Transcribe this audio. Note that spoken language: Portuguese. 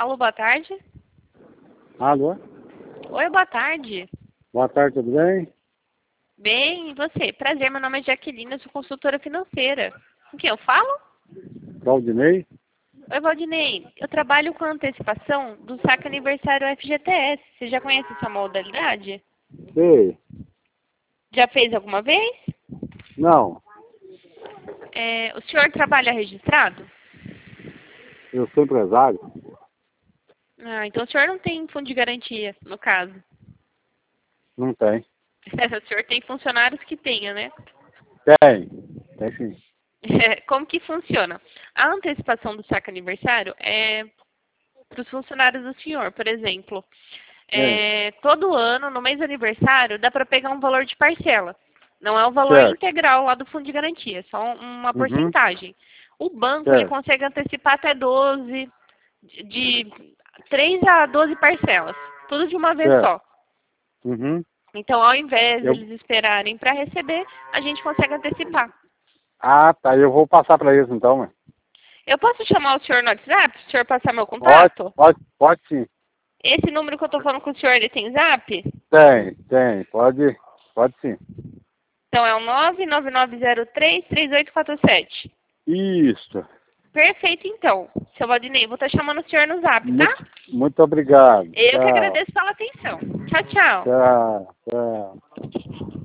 Alô, boa tarde. Alô? Oi, boa tarde. Boa tarde, tudo bem? Bem, e você? Prazer, meu nome é Jaqueline, eu sou consultora financeira. Com quem eu falo? Claudinei? Oi, Valdinei. Eu trabalho com antecipação do saque aniversário FGTS. Você já conhece essa modalidade? Sei. Já fez alguma vez? Não, O senhor trabalha registrado? eu sou empresário. Ah, então o senhor não tem fundo de garantia, no caso. Não tem. O senhor tem funcionários que tenha, né? Tem. Tem sim. Como que funciona? A antecipação do saque aniversário é para os funcionários do senhor, por exemplo. É, Todo ano, no mês do aniversário, dá para pegar um valor de parcela. Não é o valor certo. integral lá do fundo de garantia, é só uma Uhum, porcentagem. O banco ele certo. consegue antecipar até 12, de 3 a 12 parcelas, tudo de uma vez Certo. só. Uhum. Então, ao invés de Eu... eles esperarem para receber, a gente consegue antecipar. Ah, tá. Eu vou passar para eles então, mãe. Eu posso chamar o senhor no WhatsApp? Se o senhor passar meu Pode, contato? pode sim. Esse número que eu estou falando com o senhor, ele tem zap? Tem. Pode sim. Então é o 99903-3847. Isso. Perfeito, então. Seu Valdinei, vou estar chamando o senhor no zap, tá? Muito obrigado. Eu que Tchau. agradeço pela atenção. Tchau, tchau. Tchau. Tchau.